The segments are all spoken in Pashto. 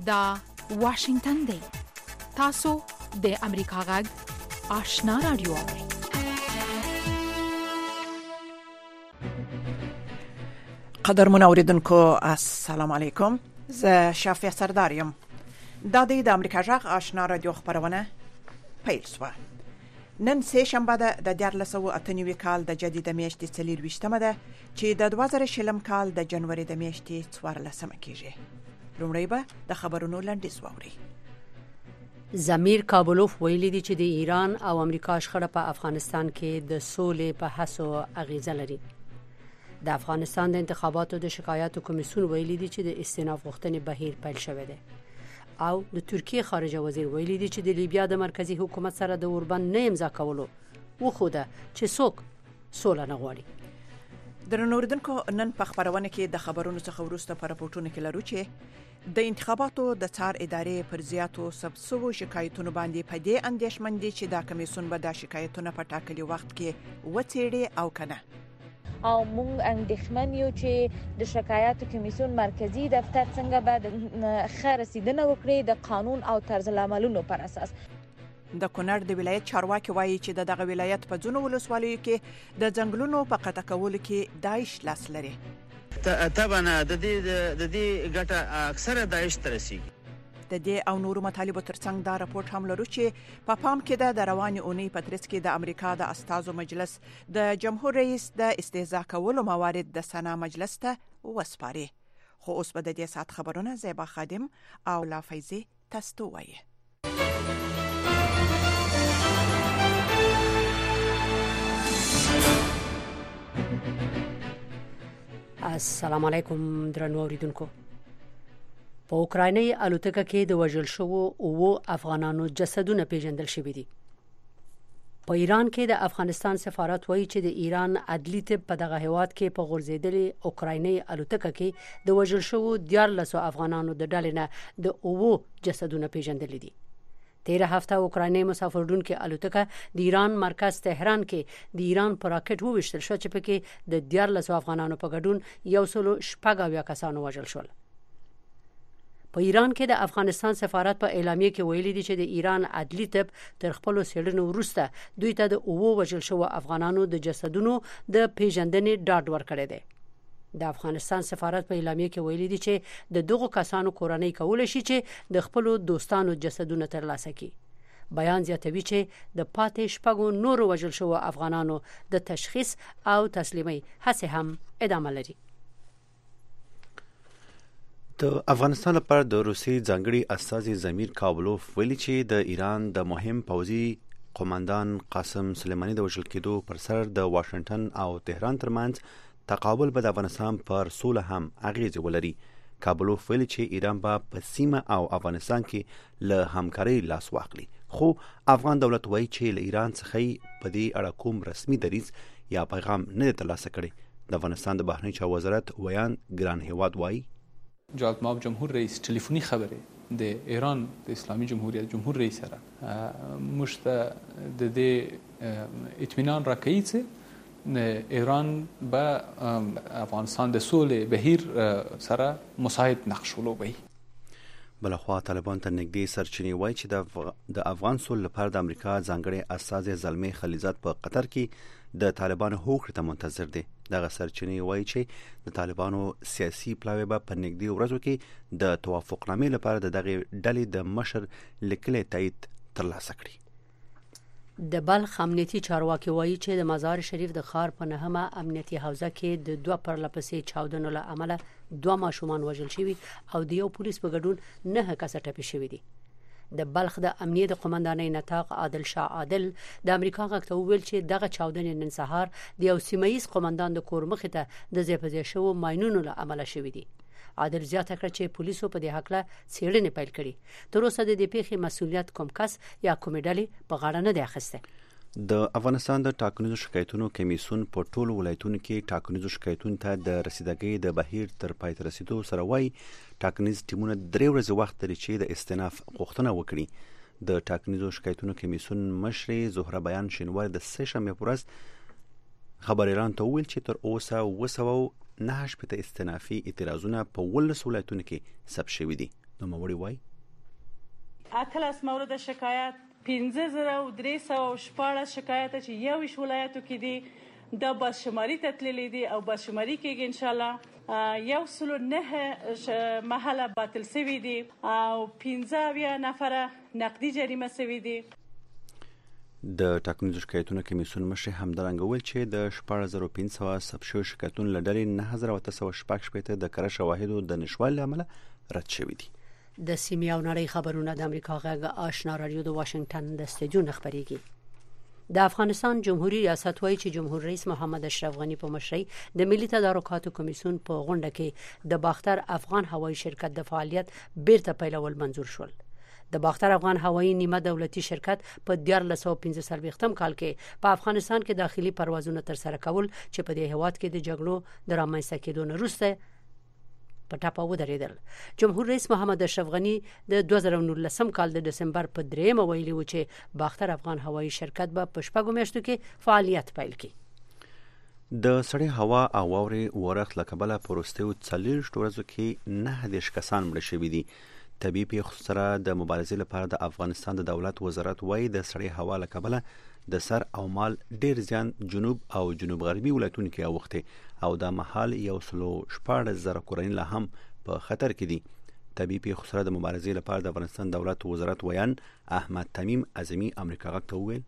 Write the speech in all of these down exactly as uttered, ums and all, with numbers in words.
دا واشنگتن دی. تاسو د امریکا غږ آشنا رادیو اورئ. قدرمن اوریدونکو السلام علیکم. زه شافیه سردار یم. دا د امریکا غږ آشنا رادیو خبرونه پیل شوه. نن سه شنبه ده د دیارلس سوه اته نوي کال د جدید میاشتې څلرویشتمه ده چې د دوه زره شلم کال د جنوري د میاشتې څوارلسمه کیږي. لومړی به د خبرونو لنډیز واورئ. زمیر کابلوف ویلي دی چې د ایران او امریکا شخړه په افغانستان کې د سولې په هڅو اغیزه لري. د افغانستان د انتخاباتو د شکایاتو کمیسیون ویلي دی چې د استئناف غوښتنې بهیر پیل شوی دی. او د ترکیه خارجه وزیر ویلي دی چې د لیبیا د مرکزی حکومت سره د اوربند نه امضا کولو وخوده چې څوک سوله نه غواړي. درنو اوریدونکو، نن په خبرونه کې د خبرونو څخه وروسته په راپورټونو کې لرو چې د انتخاباتو د څار ادارې پر زیاتو سبسوو شکایتونو باندې په دې اندیشمن دي چې دا کمیسیون به د شکایتونو په ټاکلي وخت کې وڅېړي او کنه. او مونږ اندېښمن یو چې د شکایاتو کمیسیون مرکزی دفتر څنګه به ښه رسیدنه وکړي د قانون او طرز العملونو پر اساس. د کونړ د ولایت چارواکي وایي چې دغه ولایت په ځینو ولسوالیو کې د ځنګلونو په قطع کولو کې داعش لاس لري. طبعا د دې د دې ګټه اکثره داعش ته رسیږي. د دې او نورو مطالبو ترڅنګ دا راپورټ هم لرو چې په پام کې ده د رواني اونۍ په ترڅ کې د امریکا د استازو مجلس د جمهور رئیس د استهزاء کولو موارد د سنا مجلس ته وسپاري. خو اوس به د دې سات خبرونه زیبا خادم او لا فیضی تاسو وایي. السلام علیکم درنو اوریدونکو. په اوکرایني الوتکه کې د وژل شوو او افغانانو جسدونه پیژندل شوي دي. په ایران کې د افغانستان سفارت وایي چې د ایران عدلي طب په دغه هیواد کې په غورځېدلې اوکرایني الوتکه کې د وژل شوو دیارلس افغانانو د ډلې نه د او جسدونه پیژندل دي. تیره هفته اوکرایني مسافرډونکو الوتکه د ایران مرکز تهران کې د ایران پر راکټ وویشتل شو چې پکې د دیارلس افغانانو په ګډون یو سل شپږ اویا کسانو وژل شول. په ایران کې د افغانستان سفارت په اعلامیه کې ویلي دی چې د ایران عدلي طب تر خپل څېړنو وروسته دوی ته د او وژل شوو افغانانو د جسدونو د پیژندنې ډاډ ورکړی دی. د افغانستان سفارت په اعلامیه کې ویلي دی چې د دغو کسانو کورنۍ کولای شي چې د خپل دوستانو جسدونه ترلاسه کړي. بیان زیاتوي چې د پاتې شپږو نورو وژل شوو افغانانو د تشخیص او تسلیمي هڅې هم ادامه لري. د افغانستان لپاره د روسي ځانګړي استازي زمیر کابلوف ویلي چې د ایران د مهم پوځي قوماندان قاسم سلیماني د وژل کېدو پر سر د واشنگټن او تهران ترمنځ تقابل به د افغانستان پر سوله هم اغیزه ولري. کابلوف ویلي چې ایران به په سیمه او افغانستان کې له همکارۍ لاس واخلي، خو افغان دولت وایي چې له ایران څخه په دې اړه کوم رسمي دریځ یا پیغام نه ترلاسه کړي. د افغانستان د بهرنی چارو وزارت ویان ګران هیواد وایي جناب جمهور رئیس تلیفونی خبره د ایران د اسلامي جمهوریت جمهور رئیس سره مشته د دې اطمینان راکړي چې ایران به افغانستان د سولې بهیر سره مساعد نقش ولوبوي. بلخوا طالبان ته نږدې سرچینې وایي چې د افغان سولې لپاره د امریکا ځانګړي استازي زلمي خلیزات په قطر کې د طالبانو هوکړې ته منتظر دي. دغه سرچینې وایي چې د طالبانو سیاسي پلاوی به په نږدې ورځو کې د توافقنامې لپاره د دغه ډلې د مشر لیکلي تایید ترلاسه کړي. د بلخ امنیتي چارواکي وایي چې د مزار شریف د ښار په نهمه امنیتي حوزه کې د دوه پرلپسې چاودنو له امله دوه ماشومان وژل شوي او د یو پولیس په ګډون نه کسه ټپي شوي دي. د بلخ د امنیت قومندانۍ نطاق عادل شاه عادل د امریکا غږ ته وویل چې دغه چاودنې نن سهار د یو سیمه‌ایز قومندان د کور مخې ته د ځای په ځای شوو ماینونو له امله شوي دي. عادل زیاته کړه چې پولیسو په دې حقله څېړنې پیل کړي. تر اوسه د دې پیښې مسؤلیت کوم کس یا کومې ډلې په غاړه نه دی اخیستی. د افغانستان د ټاکنیزو شکایتونو کمیسیون په ټولو ولایتونو کې ټاکنیزو شکایتونو ته د رسیدګۍ د بهیر تر پای ته رسیدو سره وایي ټاکنیز ټیمونه درې ورځې وخت لري چې د استئناف غوښتنه وکړي. د ټاکنیزو شکایتونو کمیسیون مشرې زهره بیان شینوار د سه شنبې په ورځ خبريالان ته وویل چې تر اوسه اوه سوه نهه شپېته استئنافي اعتراضونه په ولس ولایتونو کې ثبت شوي دي. نوموړي وایي اتلس مورد شکایت پنځه زره او درې سوه شپاړس شکایت چې یوویشت ولایتو کې دي د بسشماري ته تللي دي او بسشماري کېږي انشاءالله یو سلو نه محله باطل سوي دي او پنځه اویا نفره نقدي جریمه سوي دي. د ټاکنیزو شکایتونو کمیسیون مشر همدارنګه وویل چې د شپاړس زره پنځه سوه ثبت شویو شکایتونو له ډلې نهه زره اته سوه شپږ شپېته د کره شواهدو د نشتوالي له امله رد شوي دي. د سیمې او نړۍ خبرونه د امریکا غږ آشنا رادیو د واشنگټن د استودیو نه خبرېږي. د افغانستان جمهوریت ریاست وایي چې جمهور رئیس محمد اشرف غنی په مشرۍ د ملي تدارکاتو کمیسیون په غونډه کې د باختر افغان هوایي شرکت د فعالیت بیرته پیلول منظور شول. د باختر افغان هوایي نیمه دولتي شرکت په دیارلس سوه پنځه څلوېښتم کال کې په افغانستان کې داخلي پروازونه ترسره کول چې په دې هیواد کې د جګړو د رامنځته کېدو نه وروسته په ټاپه ودرېدل. جمهور رئیس محمد اشرف غنی د دوه زره نولسم کال د دسمبر په دریمه ویلي و چې باختر افغان هوایي شرکت به په شپږو میاشتو کې فعالیت پیل کړي. د سړې هوا او واورې ورښت له کبله په وروستیو څلوېښتو ورځو کې نهه دېرش کسان مړه شوي دي. طبیعي پیښو سره د مبارزې لپاره د افغانستان د دولت وزارت وایي د سړې هوا له کبله د سر او مال ډیر زیان جنوب او جنوب غربي ولایتونو کې اوښتي او د مهال یو سلو شپاړس زره کورنۍ لا هم په خطر کې دي. طبیعي پیښو سره د مبارزې لپاره د افغانستان دولت وزارت ویان احمد تمیم اعظمي امریکا غږ ته وویل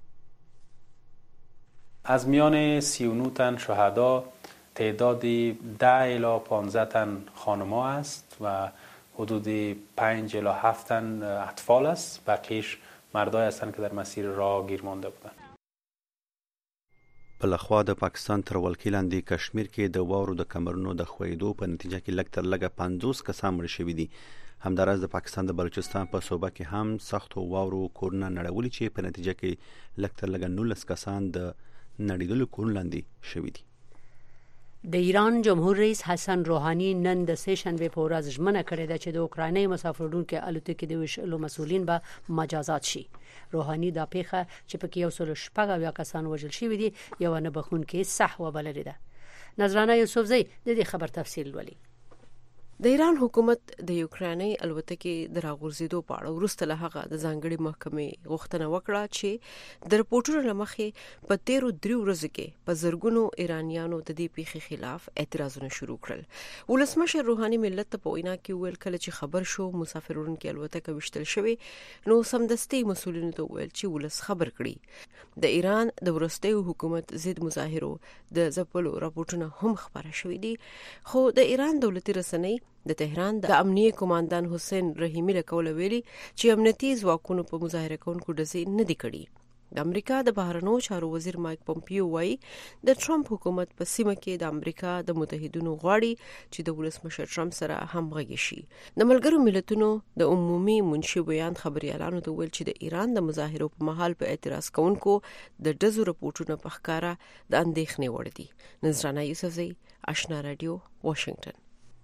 از میان سی و نه تن شهدا تعدادی ده الی پانزده تن خانم‌ها است و حدود پنج الی هفت تن اطفال است. بقیش مردای هستند که در مسیر راه گیر مانده بودند. بلخوا د پاکستان تر ولکې لاندې کشمیر کې د واورو د کمرونو د ښویېدو په نتیجه کې لږ تر لږه پنځوس کسان مړه شوي دي. همداراز د پاکستان د بلوچستان په صوبه کې هم سختو واورو کورونه نړولي چې په نتیجه کې لږ تر لږه نولس کسان د نړېدلو کورونو لاندې شوي دي. د ایران جمهور رئیس حسن روحانی نن د سه شنبه په ورځ ژمنه کړې ده چې د اوکرایني مسافرونکو الوتکې د وشلو مسولین به مجازات شي. روحانی دا پیښه چې پکې یو سل شپږ اویا کسان وژل شوي دي یو نه بخونکې صحوه بللې ده. نظرانه یوسفزۍ د دې خبر تفصیل ولي. د ایران حکومت د یوکراني الوتکې د راغورځېدو په اړه وروسته له هغه د ځانګړي محکمې غوښتنه وکړه چې د رپورټونو له مخې په تیرو دریو ورځو کې په زرګونو ایرانیانو د دې پیښې خلاف اعتراضونه شروع کړل. ولسمشر روحاني ملت ته په وینا کې ویل کله چې خبر شو مسافرونکو الوتکه وشتل شوې نو سمدستي مسولینو ته ویل چې ولس خبر کړي. د ایران د ورستیو حکومت ضد مظاهرو د ځپلو راپورټونه هم خبره شوې دي خو د ایران دولتي رسنۍ د تهران د امنیه کمانډان حسین رحیمی له قوله ویلي چې امنیتي ځواکونو په مظاهره کوونکو ډزې نه دي کړي. د امریکا د بهرنیو چارو وزیر مایک پومپیو وایي د ټرمپ حکومت په سیمه کې د امریکا د متحدینو غواړي چې د ولسمشر ټرمپ سره همغږي شي. د ملګرو ملتونو د عمومي منشي بیان خبريالانو ته ویل چې د ایران د مظاهرو په محل په اعتراض کوونکو د ډزو رپورټونو په ښکارا د اندېښنې وړ دي. نظرانه یوسفزۍ آشنا رادیو واشنگټن.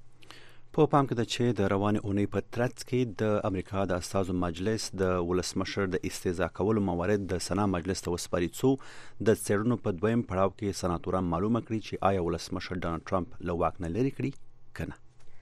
په پام کې ده چې د روانې اونۍ په ترڅ کې د امریکا د استازو مجلس د ولسمشر د استیضاح کولو موارد د سنا مجلس ته وسپاري څو د څېړنو په دویم پړاو کې سناتوران معلومه کړي چې آیا ولسمشر ډانلډ ټرمپ له واک نه لرې کړي کنه.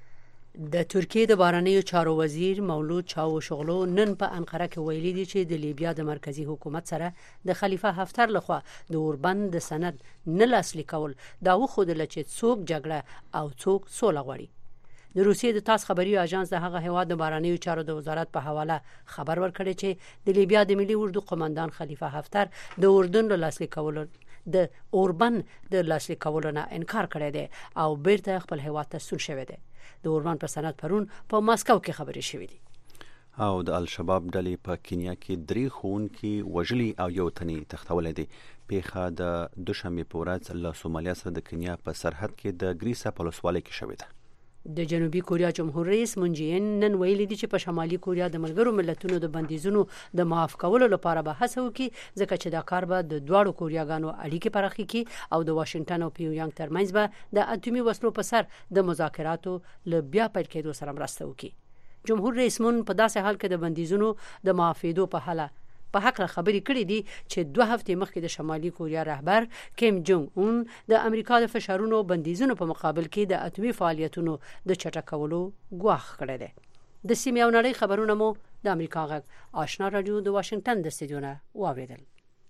د ترکیه د بهرنیو چارو وزیر مولود چاوشغلو نن په انقره کې ویلي دي چې د لیبیا د مرکزی حکومت سره د خلیفہ حفتر لخوا د اوربند د سند نه لاسلیک کول دا وښودل چې څوک جګړه او څوک سوله غواړي. د روسیې د تاس خبري اژانس د هغه هواد د بهرنیو چارو د وزارت په حواله خبر ورکړی چې د لیبیا د ملي اردو قوماندان خلیفہ حفتر د اردن له لاسلیک کولو د اوربند د لاسلیک کولو نه انکار کړی دی او بیرته خپل هواد ته ستون شوی دی. د اوربند په سند پرون په ماسکو کې خبري شوې دي. او د الشباب ډلې په کینیا کې درې ښوونکي وژلي او یو تنې تښتولی دی. پیښه د دوشنبې په ورځ له سومالیا سره د کینیا په سرحد کې د ګریسا په ولسوالۍ کې شوې ده. د جنوبي کوریا جمهور رئیس مون جې ان نن ویلي دي چې په شمالي کوریا د ملګرو ملتونو د بندیزونو د معاف کولو لپاره به هڅه وکړي ځکه چې دا کار به د دواړو کوریاګانو اړیکې پراخي کړي او د واشنگټن او پیونګ ترمنځ به د اټومي وسلو په سر د مذاکراتو ل بیا پیل کېدو سره مرسته وکړي. جمهور رئیس مون په داسې حال کې د بندیزونو د معافیدو په حاله په حق خبرې کړې دي چې دوه هفتې مخکې د شمالي کوریا رهبر کیم جونګ اون د امریکا د فشارونو بندیزونو په مقابل کې د اټومي فعالیتونو د چټکولو ګواښ کړی دی. د سیمې او نړۍ خبرونه مو د امریکا غږ آشنا رادیو د واشنگټن د استودیو نه واوریدل.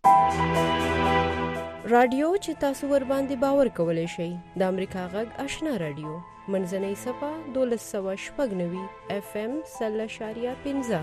رادیو چې تاسو ور باندې باور کولای شئ د امریکا غږ آشنا رادیو منځنۍ صفه دولس سوه شپږ نوي اف ام سل اشاریه پنځه.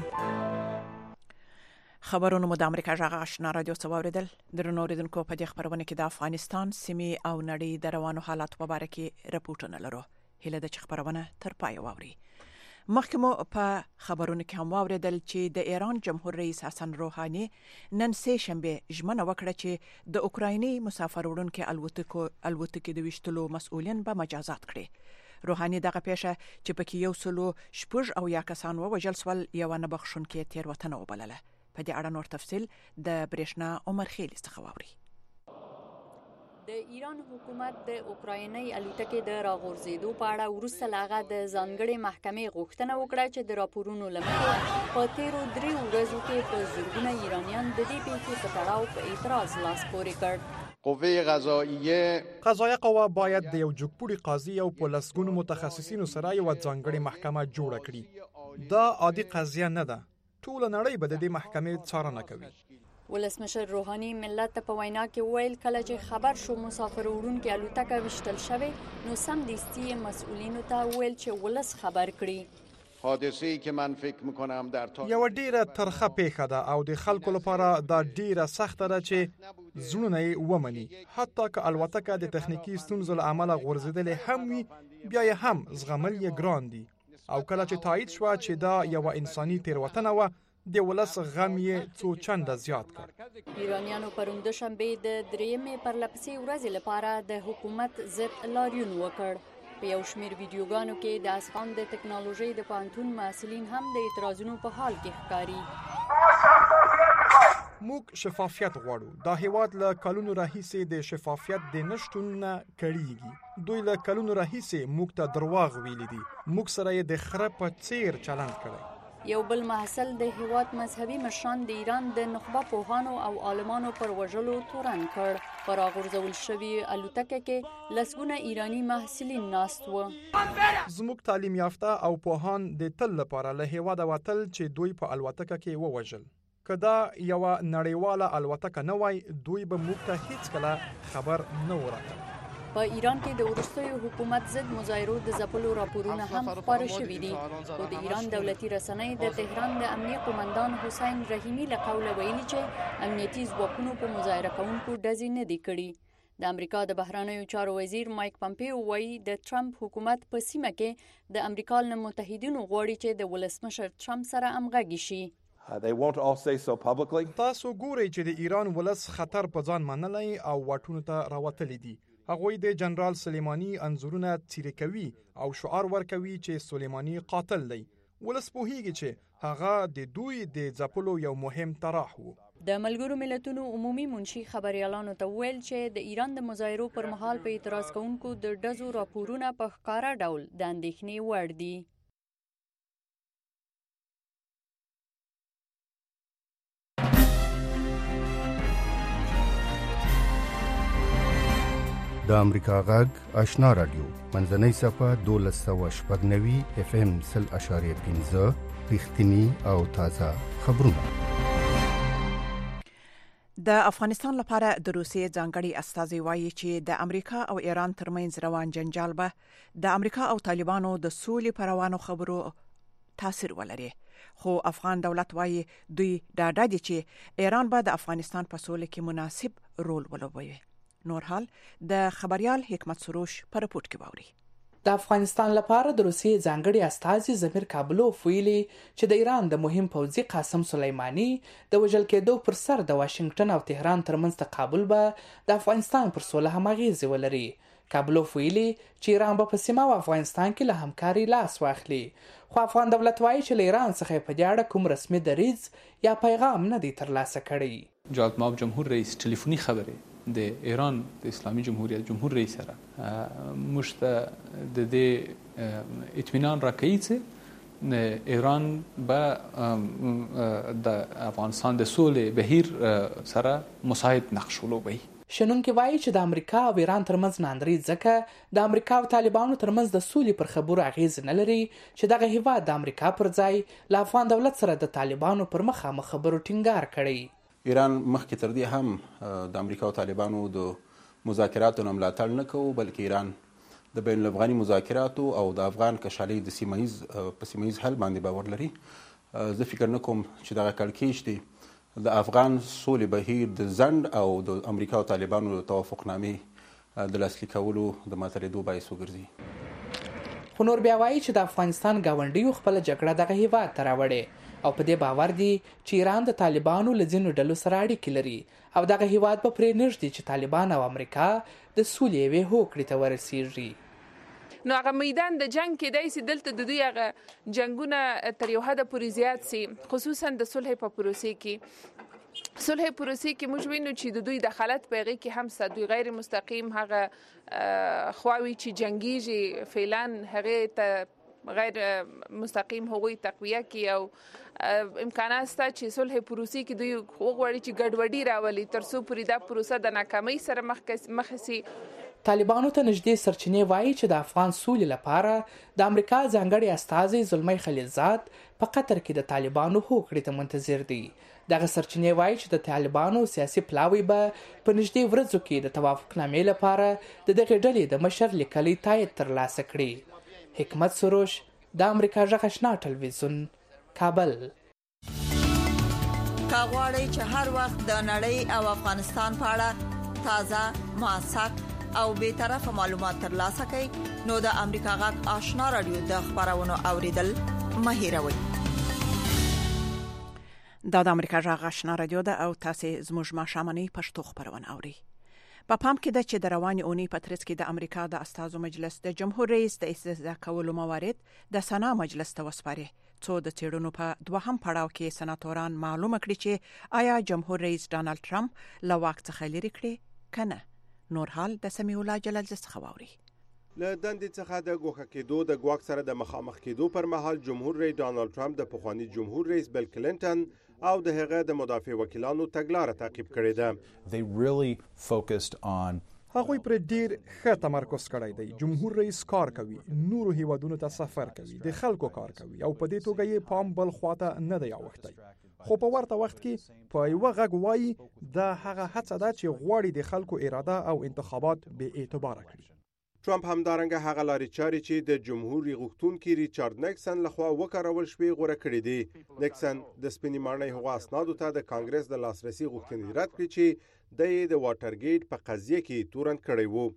خبرونه مو د امریکا غږ آشنا رادیو څخه واوریدل. درنو اوریدونکو په دې خبرونه کې د افغانستان سیمې او نړۍ د روانو حالات په اړه کې رپورټونه لرو. هله د خبرونه تر پای واوري. مخکې مو په خبرونو کې هم واوریدل چې د ایران جمهور رئیس حسن روحاني نن سه شنبه ژمنه وکړه چې د اوکرایني مسافر وړونکو الوتکو الوتکې د وشتلو مسؤلین به مجازات کړي. روحاني دغه پیښه چې پکې یو سلو شپږ او یا کسان ووژل سول یو نه بخښونکې تیروتنه وبلله. په دې اړه نور تفصیل د برېښنا عمر خیلی څخه واوري. د ایران حکومت د اوکرایني الوتکې د راغورځېدو په اړه وروسته لاغه د ځانګړې محکمې غوښتنه وکړه چې د راپورونو لمخې په تیرو دریو ورځو کې په زرګونه ایرانیان د دې پیښې په تړاو په اعتراض لاس پورې کړ. قوه قضاییه قضایه قوه باید د یو جګپوړي قاضي او په لسګونو متخصصینو سره یو ځانګړې محکمه جوړه کړي. دا عادي قضیه نه ده. ټول نړۍ به د دې محکمې څارنه کوي. ولسمشر روحاني ملت ته په وینا کې ویل کله چې خبر شو مسافر وړونکو الوتکه وشتل شوی نو سم دستی مسؤلینو ته ویل چې ولس خبر کړي. حادثه‌ای که من فکر می‌کنم در تا یو ډیره ترخه پیښه ده او د خلکو لپاره دا ډیره سخته ده چې زړونه یې ومني. حتی که الوتکه د تخنیکی ستونزو له امله غورځېدلې هم وي بیا یې هم زغمل یې ګران دي. او کله چې تایید شو چې دا یو انساني تیروتنه و د ولس غم یې څو چنده زیات کړ. ایرانیانو پروند شنبه د درېمې پرلپسې ورځې لپاره د حکومت ضد لاریون وکړ. په یو شمېر ویډیوګانو کې د اصفهان د ټکنالوژي د پوهنتون محصلین هم د اعتراضونو په حال کې ښکاري. موږ شفافیت غواړو. دا هیواد له کلونو راهیسې د شفافیت د نشټون نه کړيږي. دوی له کلونو راهیسې موږ ته درواغ ویلي دي. موږ سره یې د خره په څیر چلند کړی. یو بل محصل د هیواد مذهبي مشران د ایران د نخبه پوهانو او عالمانو پر وژلو تورن کړ. پر غورځول شوی الوتکه کې لسګونه ایرانی محصلین ناست و. زموږ تعلیم یافته او پوهان د تل لپاره له هیواده وتل چې دوی په الوتکه کې ووژل. کدا یو نړیواله الوتکه نه وای دوی به موږ ته هیڅ کله خبر نه ورکړ. په ایران کې د وروستیو حکومت ضد مظاهرو د ځپلو راپورونه هم خپاره شوي دي. او د ایران دولتي رسنۍ د تهران د امنیه قومندان حسین رحیمی له قوله ویلي چې امنیتي ځواکونو په مظاهره کوونکو ډزې نه دي کړي. د امریکا د بهرنیو چارو وزیر مایک پمپیو وایي د ټرمپ حکومت په سیمه کې د امریکا له متحدینو غواړي چې د ولسمشر ټرمپ سره همغږي شي. تاسو ګورئ چې د ایران ولس خطر په ځان منلی او واټونو ته راوتلی دي. هغوی د جنرال سلیمانی انځورونه څیرې کوي او شعار ورکوي چې سلیمانی قاتل دی. ولس پوهیږي چې هغه د دوی د ځپلو یو مهم طرح و. د ملګرو ملتونو عمومي منشي خبريالانو ته ویل چې د ایران د مظاهرو پر مهال په اعتراض کوونکو د ډزو راپورونه په ښکاره ډول د اندېښنې وړ دي. د امریکا غږ آشنا رادیو منځنۍ صفه دولس سوه شپږ نوي اف ام سل اشاریه پنځه رښتینی او تازه خبرونه. د افغانستان لپاره د روسیې ځانګړي استازي وایي چې د امریکا او ایران ترمنځ روان جنجال به د امریکا او طالبانو د سولې پر روانو خبرو تاثیر ولري. خو افغان دولت وایي دوی ډاډه دي چې ایران به د افغانستان په سولې کې مناسب رول ولوبوي. نور حال د خبريال حکمت سروش پر رپورت کې باوري. د افغانستان لپاره د روسیې ځانګړي استازي زمیر کابلوف ویلي چې د ایران د مهم پوځي قاسم سلیمانی د وژل کېدو پر سر د واشنگټن او تهران ترمنځ تقابل به د افغانستان پر سوله همغږي ولري. کابلوف ویلي چې ایران به په سیمه او افغانستان کې له همکاري لاس واخلي. خو افغان دولت وایي چې له ایران څخه په دې اړه کوم رسمي دریځ یا پیغام نه دی ترلاسه کړی. جناب جمهور رئیس ټلیفوني خبره د ایران د اسلامي جمهوریت جمهور رئیس سره مشته د دې اطمینان راکړي چې ایران به د افغانستان د سولې بهیر سره مساعد نقش ولوبوي. شنونکي وایي چې د امریکا او ایران ترمنځ ناندري ځکه د امریکا او طالبانو ترمنځ د سولې پر خبرو اغیز نه لري چې دغه هیواد د امریکا پر ځای له افغان دولت سره د طالبانو پر مخامخ خبرو ټینګار کړی. ایران مخکې تر دې هم د امریکا او طالبانو د مذاکراتو نه ملاتړ نه کوي، بلکې ایران د بین الافغاني مذاکراتو او د افغان کشالۍ د سیمهیز په سیمهیز حل باندې باور لري. زه فکر نه کوم چې دغه کړکېچ دی د افغان سولې بهیر د ځنډ او د امریکا او طالبانو د توافقنامې د لاسلیک کولو د ماترېدو باعث وګرځي. خو نور بیا وایي چې د افغانستان ګاونډیو خپله جګړه دغه هیواد ته راوړې او په دې باور دي چې ایران د طالبانو له ځینو ډلو سره اړیکې لري او دغه هیواد به پرې نږدي چې طالبان او امریکا د سولې یوې هوکړې ته ورسیږي. نو هغه میدان د جنگ کېدای سي دلته د دوی هغه جنگونه تر یو حده پورې زیات سي، خصوصا د صلح په پروسې کې. صلح پروسې کې موږ وینو چې د دوی دخالت په هغې کې هم سه دوی غیر مستقیم هغه خواوې چې جنګیږي فعلا هغې ته غیر مستقیم هغوی تقویه کړي او امکانات شته چې صلح پروسې کې دوی وغواړي چې ګډوډي راولي تر څو پورې دا پروسه د ناکامۍ سره مخ شي. طالبانو ته نږدې سرچینې وایي چې د افغان سولې لپاره د امریکا ځانګړي استازی زلمی خلیلزاد په قطر کې د طالبانو هوکړې ته منتظر دی. دغه سرچینې وایي چې د طالبانو سیاسي پلاوی به په نږدې ورځو کې د توافقنامې لپاره د دغې ډلې د مشر لیکلي تایید ترلاسه کړي. حکمت سروش، د امریکا غږ آشنا ټلویزیون، کابل. کا غواړئ چې هر وخت د نړۍ او افغانستان په اړه تازه، موثق او به طرفه معلومات ترلاسه کړئ نو د امریکا غږ آشنا رادیو د خبرونو اوریدل مه هیروئ. دا د امریکا غږ آشنا رادیو ده او تاسو زموږ ماښامنۍ پښتو خبرونه اورئ. په پام کې ده چې د رواني اونۍ په ترڅ کې د امریکا د استازو مجلس د جمهور رئیس د استفاده کولو موارد د سنا مجلس ته وسپاري، څو د څېړنو په دوهم پړاو کې سناتوران معلومه کړي چې آیا جمهور رئیس ډانلډ ټرمپ له واک څخه لري کړي کنه. نور حال د سمیع الله جلال څخه واوري. له دندې څخه د ګوښه کېدو د ګواک سره د مخامخ کېدو پر مهال جمهور رئیس ډانلډ ټرمپ د پخوانی جمهور رئیس بیل کلینټن او د هغه د مدافع وکیلانو تګلارې تعقیب کړې ده. They really focused on هغوی پر ډیر ښه تمرکز کړی دی. جمهور رئیس کار کوي، نورو هیوادونو ته سفر کوي، د خلکو کار کوي او په دې توګه یې پام بل خواته نه دی اوښتی. خو په ورته وخت کې په یوه غږ وایي دا هغه هڅه ده چې غواړي د خلکو اراده او انتخابات بې اعتباره کړي. ټرمپ همدارنګه هغه لارې چارې چې د جمهوریت غوښتونکي ریچارډ نیکسن لخوا وکارول شوې غوره کړې دي. نیکسن د سپینې ماڼۍ هغو اسنادو ته د کانګرس د لاسرسي غوښتنې رد کړې چې د یې د واټرګیټ په قضیه کې تورن کړی وو.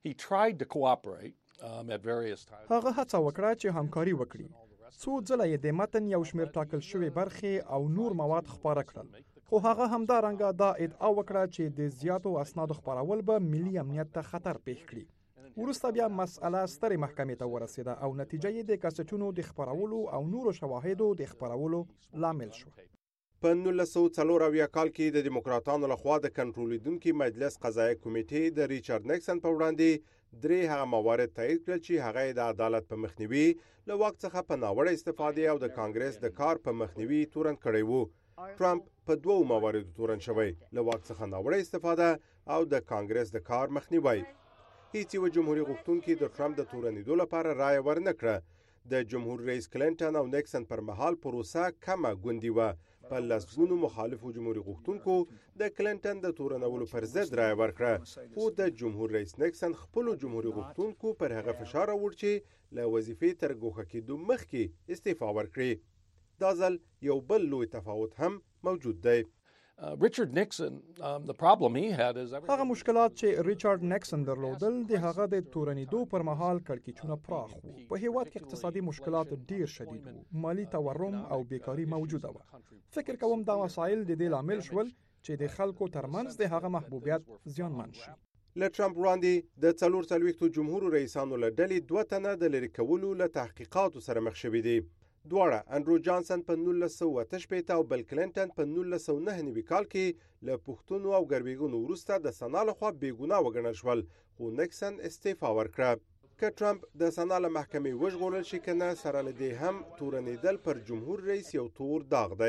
هغه هڅه وکړه چې همکاري وکړي. څو ځله یې د متن یو شمېر ټاکل شوی برخې او نور مواد خپاره کړل، خو هغه همدارنګه دا ادعا وکړه چې د زیاتو اسنادو خپرول به ملي امنیت ته خطر پیښ کړي. وروسته بیا مسأله سترې محکمې ته ورسېده او نتیجه یې د کاستونو د خپرولو او نورو شواهدو د خپرولو لامل شو. په نولس سوه څلور اویا کال کې د دیموکراتانو لخوا د کنټرولېدونکي مجلس قضایي کمیټې د ریچارډ نیکسن په وړاندې درې هغه موارد تایید کړل چې هغه د عدالت په مخنیوي، له واک څخه په ناوړه استفاده او د کانګرس د کار په مخنیوي تورن کړی وو. ټرمپ په دوو مواردو تورن شوی، له واک څخه ناوړه استفاده او د کانګرس د کار مخنیوي. هیڅ یو جمهوریت غوښتونکي د ټرمپ د تورنېدو لپاره رایه ورنکړه. د جمهور رئیس کلینټن او نیکسن پر مهال پروسه کمه ګوندي و. په لسګونو مخالفو جمهوریت غوښتونکو د کلینټن د تورنولو پر ضد رایه ورکړه، خو د جمهور رئیس نیکسن خپلو جمهوریت غوښتونکو پر هغه فشار راوړ چې له وظیفې تر ګوښه کېدو مخکې استعفا ورکړي. دا ځل یو بل لوی تفاوت هم موجود دی. ریچارډ نیکسن هغه مشکلات چې ریچارډ نیکسن درلودل د هغه د تورنېدو پر مهال کړکېچونه پراخ وو. په هیواد کې اقتصادي مشکلات ډیر شدید وو، مالی تورم او بیکاری موجوده وه. فکر کوم دا مسایل د دې لامل شول چې د خلکو ترمنځ د هغه محبوبیت زیانمن شي. له ټرمپ وړاندې د څلور څلوېښتو جمهور رئیسانو له ډلې دوه تنه د لرې کولو له تحقیقاتو سره مخ شوي دي. دواړه انډرو جانسن په نولس سوه اته شپېته او بیل کلینټن په نولس سوه نهه نوي کال کې له پوښتنو او ګربېګونو وروسته د سنا لخوا بېګناه وګڼل شول، خو نیکسن استعفا ورکړه. که ټرمپ د سنا له محکمې وژغورل شي که نه، سره له دې هم تورنېدل پر جمهور رئیس یو تور داغ دی.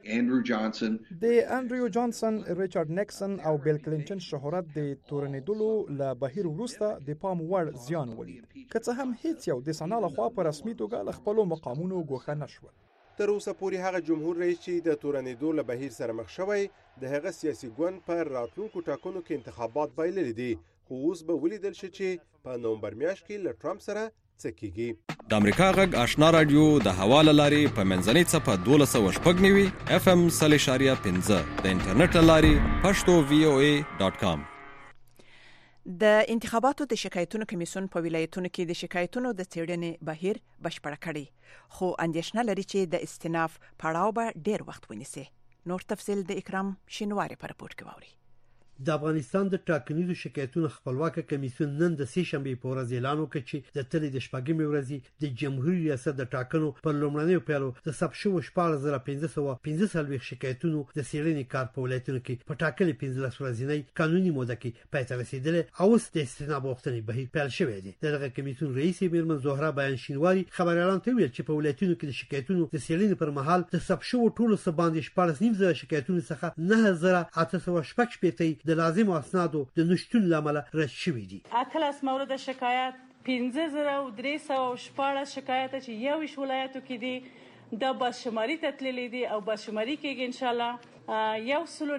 Andrew Johnson د انډریو جانسن، ریچارډ نیکسن او بیل کلینټن شهرت د تورنیدلو له بهیر وروسته د پام وړ زیان ولید، که څه هم هیڅ یو د سنا لخوا په رسمي توګه له خپلو مقامونو ګوښه نه شول. تر اوسه پورې هغه جمهور رئیس چې د تورنیدو له بهیر سره مخ شوی د هغه سیاسي ګوند پر راتلونکو ټاکنو کې انتخابات بایللي دي، خو اوس به ولیدل شي چې په نومبر میاشت کې له ټرمپ سره څه کیږي. د امریکا غږ آشنا رادیو د حواله لاري په منځنۍ صفه دولس سوه شپږ نوي اف ام صلی اشاریه پنځه د انټرنیټ لاري پښتو وی او ای ډاٹ کام. د انتخاباتو د شکایتونو کمیسیون په ولایتونو کې د شکایتونو د څېړنې بهیر بشپړ کړی، خو اندېښنه لري چې د استیناف پړاو به ډېر وخت ونیسي. نور تفصیل د اکرام شینواری په راپور کې واوري. د افغانستان د ټاکنیزو شکایتونو خپلواک کمیسیون نن د سې شنبې په ورځ اعلان وکړ چې د تلې د شپږمې ورځې د جمهوریت ریاست د ټاکنو پر لومړنیو پیلو د ثبت شوو شپږ زره پنځه سوه پنځه څلوېښت شکایتونو د څېړنې کار په ولایتونو کې په ټاکلې پنځلس ورځنۍ قانوني موده کې پای ته رسېدلی او اوس د استیناف غوښتنې بهیر پیل شوی دی. د دغه کمیسیون رئیس میرمن زهره بیان شینواري خبریالانو ته ویل چې په ولایتونو کې د شکایتونو د څېړنې پر مهال د ثبت شوو ټولو څه باندې شپاړس نیم زره شکایتونو څخه نه زره اته سوه شپږ شپېته د لازمو اسنادو د نشټون لامل رد شوي دي. اتلس مورد شکایت پنځه زره او درې سوه شپاړس شکایت چې یو ویشت ولایتو کې دي د بشماري ته تللي دي او بشماري کېږي انشاءالله یو سلو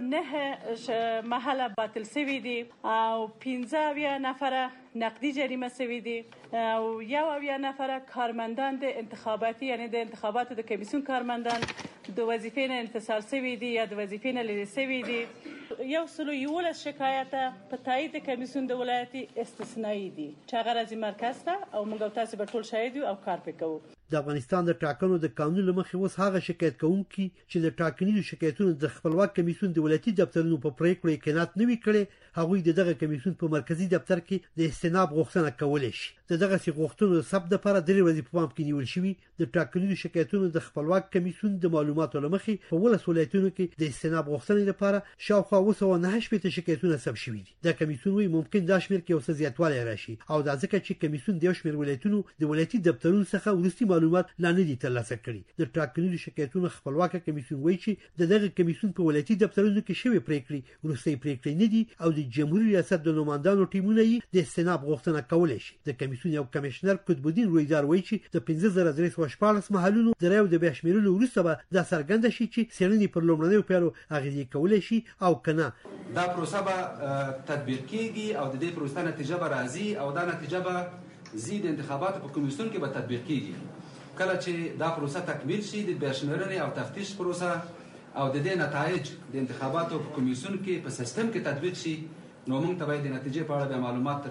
نه محله باطل سوي دي او پنځه اویا نفره نقدي جریمه سوي دي او یو اویا نفره کارمندان د انتخاباتي یعنی د انتخاباتو د کمیسیون کارمندان د وظیفې نه انفصال سوي دي یا د وظیفې نه لرې سوي دي. یو سلو یولس شکایت په تایید کمیسیون د ولایتي استثنایی دي چې هغه راځي مرکز ته او موږ تاسو به ټول شاهد یو او کار پې کوو. د افغانستان د ټاکنو د قانون له مخې اوس هغه شکایت کوونکي چې د ټاکنیزو شکایتونو د خپلواک کمیسیون د ولایتي دفترونو په پریکړو کې قناعت نه وي کړی، هغوی د دغه کمیسیون په مرکزی دفتر کې د استیناف غوښتنه کولی شي. د دغه غوښتنو د ثبت لپاره درې ورځې په پام کې نیول شوي. د ټاکنیزو شکایتونو د خپلواک کمیسیون د معلوماتو له مخې په ولس ولایتونو کې د استیناف غوښتنې لپاره شاوخوا اوه سوه نهه شپېته شکایتونه ثبت شوي دي. د کمیسیون وایي ممکن دا شمېر کې یو څه زیاتوالی راشي او دا ځکه چې کمیسیون د یو شمېر ولایتونو د ولایتي دفترونو څخه وروستي معلومات لا نه دي ترلاسه کړي. د ټاکنیزو شکایتونو خپلواک کمیسیون وایي چې د دغه کمیسیون په ولایتي دفترونو کې شوې پریکړې وروستۍ پریکړې نه دي او د جمهوریت ریاست د نوماندانو ټیمونه یې د استیناف غوښتنه کولی شي. د کمیسیون یو کمشنر قطب الدین رویدار وایي چې د پنځه زره درې سوه شپاړس محلونو د رایو د بیا شمېرلو وروسته به دا څرګنده شي چې څېړنې پر لومړنیو پیلو اغېزې کولی شي او که نه. دا پروسه به تطبیق کیږي او د دې پروسه نتیجه به راځي او دا نتیجه به زی د انتخاباتو په کمیسیون کې به تطبیق کیږي. کله چې دا پروسه تکمیل شي د بیا شمېرنې او تفتیش پروسه او د دې نتایج د انتخاباتو په کمیسیون کې په سیستم کې تطبیق شي نو موږ ته باید د نتیجې په اړه بیا معلومات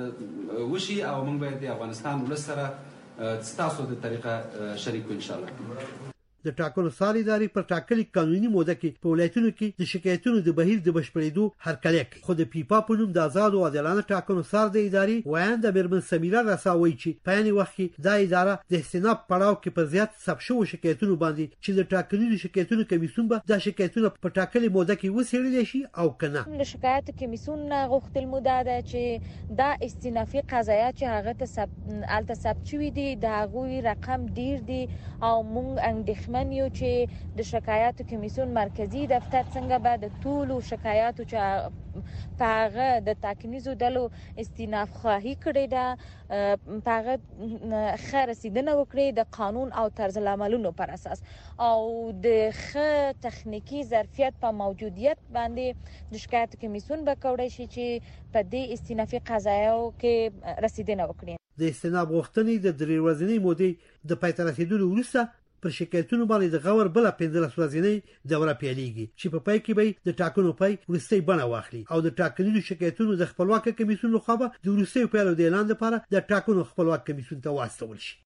وشي او موږ باید د افغانستان ولس سره ستاسو د طریقه شریک کړو انشاءالله. د ټاکنو څار ادارې پر ټاکلې قانوني موده کې په ولایتونو کې د شکایتونو د بهیر د بشپړېدو هرکلی کوي، خو د پیپا په نوم د آزادو او عادلانه ټاکنو څار د ادارې ویانده میرمن سمیرا رسا وایي چې په یعنې وخت کې دا اداره د استیناف پړاو کې پر زیات ثبت شوو شکایتونو باندې چې د ټاکنیزو شکایتونو کمیسیون به دا شکایتونه په ټاکلې موده کې وڅېړلی شي او که نه. د شکایت کمیسیون نه غوښتل موده ده چې دا استینافي قضایات چې هغه ته هلته ثبت شوي دي د هغوی رقم ډیر دي او موږ اندېښمن یو چې د شکایاتو کمیسیون مرکزی دفتر څنګه به د ټولو شکایاتو چې په هغه د ټاکنیزو ډلو استیناف خواهي کړې ده په هغه ښه رسیدنه وکړي د قانون او طرز العملونو پر اساس او د ښه تخنیکي ظرفیت په موجودیت باندې د شکایاتو کمیسیون به کولی شي چې په دې استینافي قضایاو کې رسیدنه وکړي. د استیناف غوښتنې د درې ورځنۍ مودې د پای ته رسېدلو وروسته پر شکایتونو باندې د غور بله پنځلس ورځنۍ دوره پیلیږي چې په پای کې به د ټاکنو پای وروستۍ بڼه واخلي او د ټاکنیزو شکایتونو د خپلواک کمیسیون لخوا به د وروستیو پیلو د اعلان لپاره د ټاکنو خپلواک کمیسیون ته واستول شي.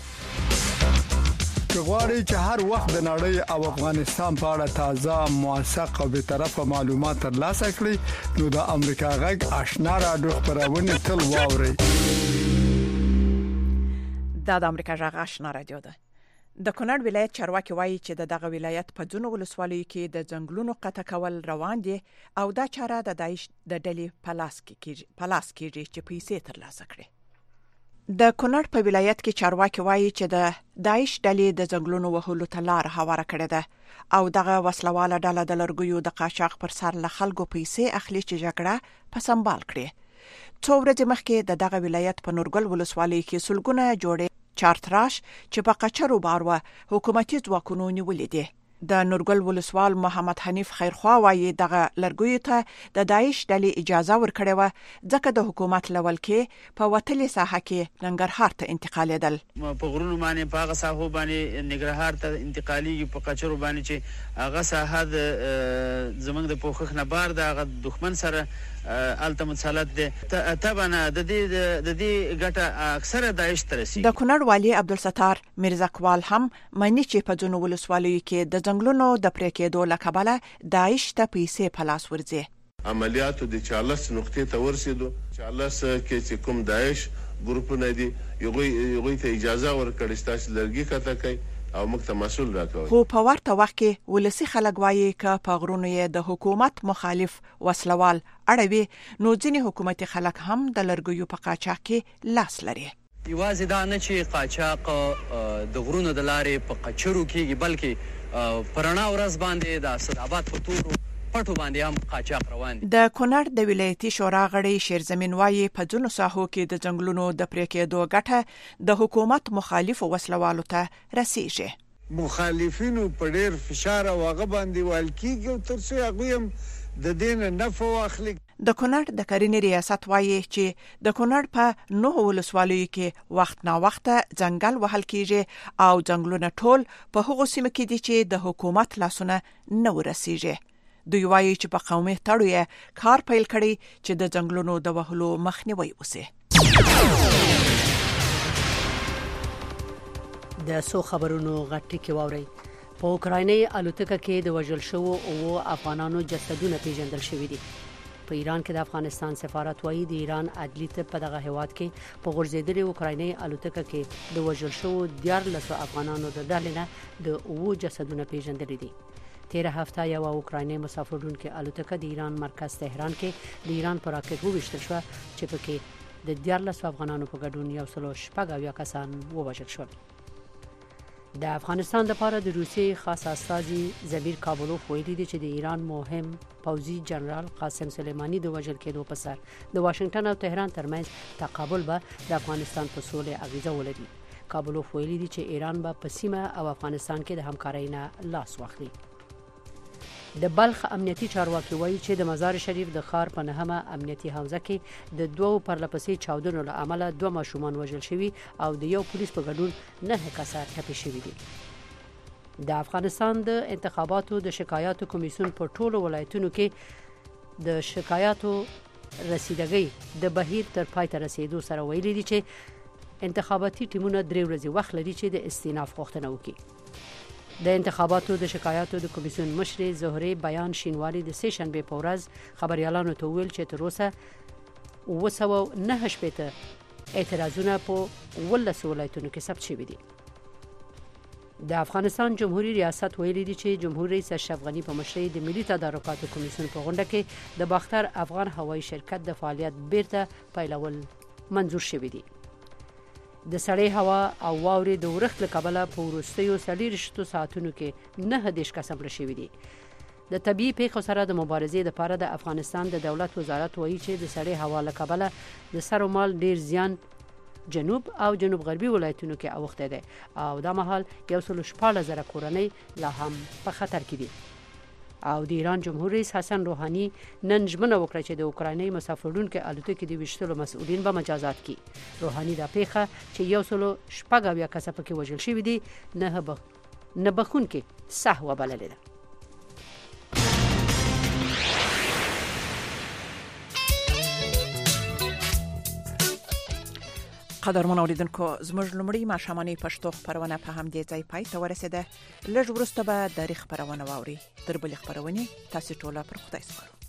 که غواړئ چې هر وخت د نړۍ او افغانستان په اړه تازه موثق او بیطرفه معلومات ترلاسه کړئ نو د امریکا غږ آشنا رادیو خپرونه تل واورئ. دا د امریکا غږ آشنا رادیو ده. د کونړ ولایت چارواکي وایي چې د دغه ولایت په ځینو ولسوالیو کې د ځنګلونو قطع کول روان دي او دا چاره د داعش د ډلې په لاس کې په لاس کېږي چې پیسې ترلاسه کړي. د کونړ په ولایت کې چارواکي وایي چې د داعش ډلې د ځنګلونو وهلو ته لار هواره کړې ده او دغه وسلواله ډله د لرګیو د قاچاق پر سر له خلکو پیسې اخلي چې جګړه په سمبال کړي. څو ورځې مخکې د دغه ولایت په نورګل ولسوالۍ کې سلګونه جوړې چارتراش چې په قچرو باروه حکومتي ځواکونو نیولې دي. د نورګل ولسوال محمد حنیف خیرخوا وایي دغه لرګیو ته د داعش ډلې اجازه ورکړې و ځکه د حکومت لول کې په وتلې ساحه کې ننګرهار ته انتقالېدل. په غرونو باندې په هغه ساحو باندې ننګرهار ته انتقالېږي په قچرو باندې چې هغه ساحه د زمونږ د پوښښ نه بار د هغه دښمن سره الته مسلط دي. طبعا د دې د دې ګټه اکثره داعش ته رسیږي. د کونړ والی عبدالستار میرزاکوال هم مانی چې په ځینو ولسوالیو کې د ځنګلونو د پرې کېدو له کبله داعش ته پیسې په لاس ورځي. عملیاتو د چارلس نقطې ته ورسېدو. چارلس کې چې کوم داعش ګروپونه دي یوه ته اجازه ورکړې ستاسو لرګي کته کوي او موږ ته مسؤل راکوي. خو په ورته وخت کې ولسی خلک وایي چې په غرونو یې د حکومت مخالف وسلوال اړوي نو ځینې حکومتي خلک هم د لرګیو په قاچاق کې لاس لري. یوازې دا نه چې قاچاق د غرونو د لارې په قچرو کېږي بلکې پرانا ورځ باندې د اسداباد په تورو پټو باندې هم قاچاق روان دي. د کونړ د ولایتي شورا غړي شیرزمین وایي په ځینو ساحو کې د ځنګلونو د پرې کېدو ګټه د حکومت مخالف وسلوالو ته رسیږي. مخالفینو په ډېر فشار او هغه باندې وال کېږي او تر څو هغوی هم د دې نه نفع واخلي. د کونړ د کرنې ریاست وایي چې د کونړ په نهو ولسوالیو کې وخت نا وخت ځنګل وهل کېږي او ځنګلونه ټول په هغو سیمو کې دي چې د حکومت لاسونه نه ورسیږي. دوی وایي چې په قومي تړو یې کار پیل کړی چې د ځنګلونو د وهلو مخنیوي وشي. د سو خبرونو غټي کې واوري په اوکرایني الوتکه کې د وژل شوو او افغانانو جسدونه پیژندل شوې دي. په ایران کې د افغانستان سفارت وایي د ایران عدلي ته په دغه هیواد کې په غورځېدلې اوکرایني الوتکه کې د وژل شوو دیارلس افغانانو د ډلې نه د اوو جسدونه پیژندل دي. تیره هفته یو اوکرایني مسافرونکو الوتکه د ایران مرکز تهران کې د ایران پر راکټ وویشتل شو چې پکې د دیارلس افغانانو په ګډون یو سل شپږ اویا کسان ووژل شول. د افغانستان لپاره د روسیې خاص استازي زمیر کابلوف ویلي دی چې د ایران مهم پوځي جنرال قاسم سلیمانی د وژل کېدو په سر د واشنگټن او تهران ترمنځ تقابل به د افغانستان په سولې اغیزه ولري. کابلوف ویلي دی چې ایران به په سیمه او افغانستان کې د همکارۍ نه لاس واخلي. د بلخ امنیتي چارواکي وایي چې د مزار شریف د ښار په نهمه امنیتي حوزه کې د دوو پرلپسې چاودنو له امله دوه ماشومان وژل شوي او د یو پولیس په ګډون نه کسان ټپي شوي دي. د افغانستان د انتخاباتو د شکایاتو کمیسیون په ټولو ولایتونو کې د شکایاتو رسیدګۍ د بهیر تر پای ته رسیدو سره ویلي دي چې انتخاباتي ټیمونه درې ورځې وخت لري چې د استیناف غوښتنه وکړي. د انتخاباتو د شکایاتو د کمیسیون مشر زهره بیان شینواری د سه شنبه په ورځ خبريالانو ته ویل چې تر اوسه اوه سوه نهه شپېته اعتراضونه په ولس ولایتونو کې ثبت شوي دي. د افغانستان جمهوریت ریاست ویلي دی چې جمهور رئیس اشرف غنی په مشرۍ د ملي تدارکاتو کمیسیون په غونډه کې د باختر افغان هوایي شرکت د فعالیت بیرته پیلول منظور شوی دی. د سړې هوا او واورې د ورښت له کبله په وروستیو څلېرویشتو ساعتونو کې نهه دېرش کسان مړه شوي دي. د طبیعي پیښو سره د مبارزې لپاره د افغانستان د دولت وزارت وایي چې د سړې هوا له کبله د سر و مال ډېر زیان جنوب او جنوب غربي ولایتونو کې اوښتی دی او دا مهال یو سل شپاړس زره کورنۍ لا هم په خطر کې دي. او د ایران جمهور رئیس حسن روحاني نن ژمنه وکړه چې د اوکرایني مسافرونکو الوتکې د ویشتلو مسؤلین به مجازات کړي. روحاني دا پیښه چې یو سل شپږ اویا کسه پکې وژل شوي دي نه به نه بخونکې سهوه بللې ده. قدرمن اوریدونکو زموږ لومړی ماښامنۍ پښتو خبرونه په همدې ځای پای ته ورسېده. لږ وروسته به د خبرونه واوري. تر بلې خبرونه تاسو ټول پر خدای سپارو.